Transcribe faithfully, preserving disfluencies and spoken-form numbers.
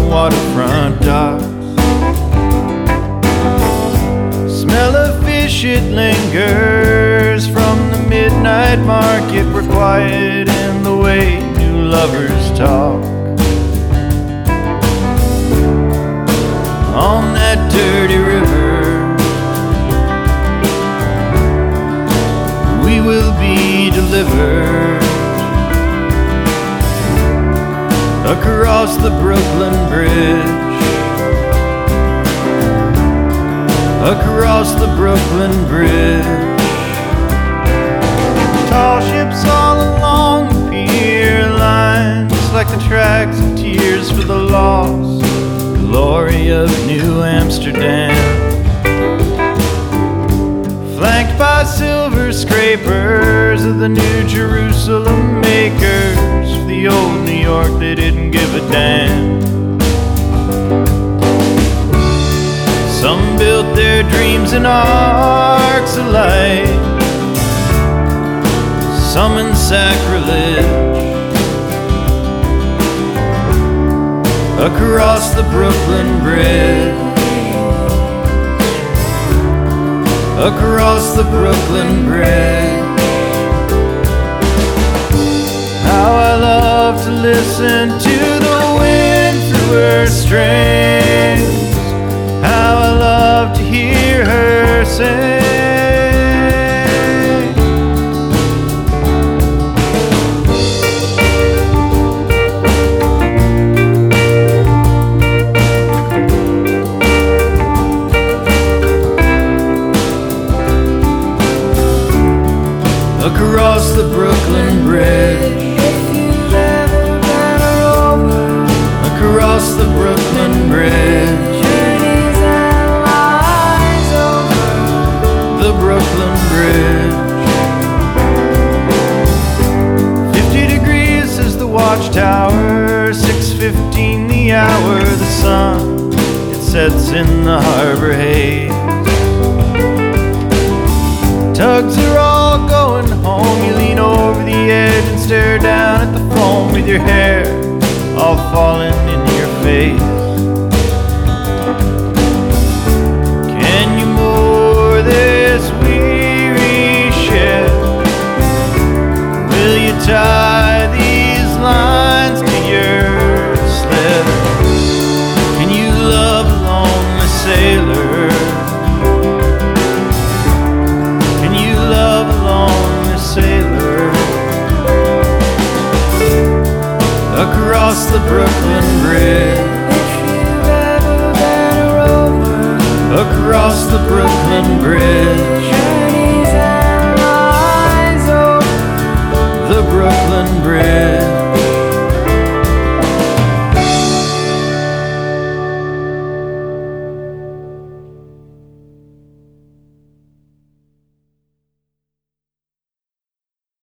waterfront docks. Smell of fish, it lingers from the midnight market. We're quiet in the way new lovers talk. On that dirty river, we will be delivered across the Brooklyn Bridge, across the Brooklyn Bridge. Tall ships all along the pier lines, like the tracks of tears for the lost glory of New Amsterdam. Flanked by silver scrapers of the New Jerusalem makers, for the old New York they didn't give a damn. Some built their dreams in arcs of light, some in sacrilege, across the Brooklyn Bridge, across the Brooklyn Bridge. How I love to listen to the wind through her strings, how I love to hear her sing. Across the Brooklyn Bridge, if you've ever been a rover, across the Brooklyn Bridge, journeys and lies over the Brooklyn Bridge. Fifty degrees is the watchtower, six fifteen the hour, the sun, it sets in the harbor haze. Tugs are all going home. You lean over the edge and stare down at the foam with your hair all falling in your face. Can you moor this weary ship? Will you tie these lines to your sled? Can you love a lonely sailor? Sailor, across the Brooklyn Bridge, if you've ever been a rover, across the Brooklyn Bridge, journeys and lies over the Brooklyn Bridge.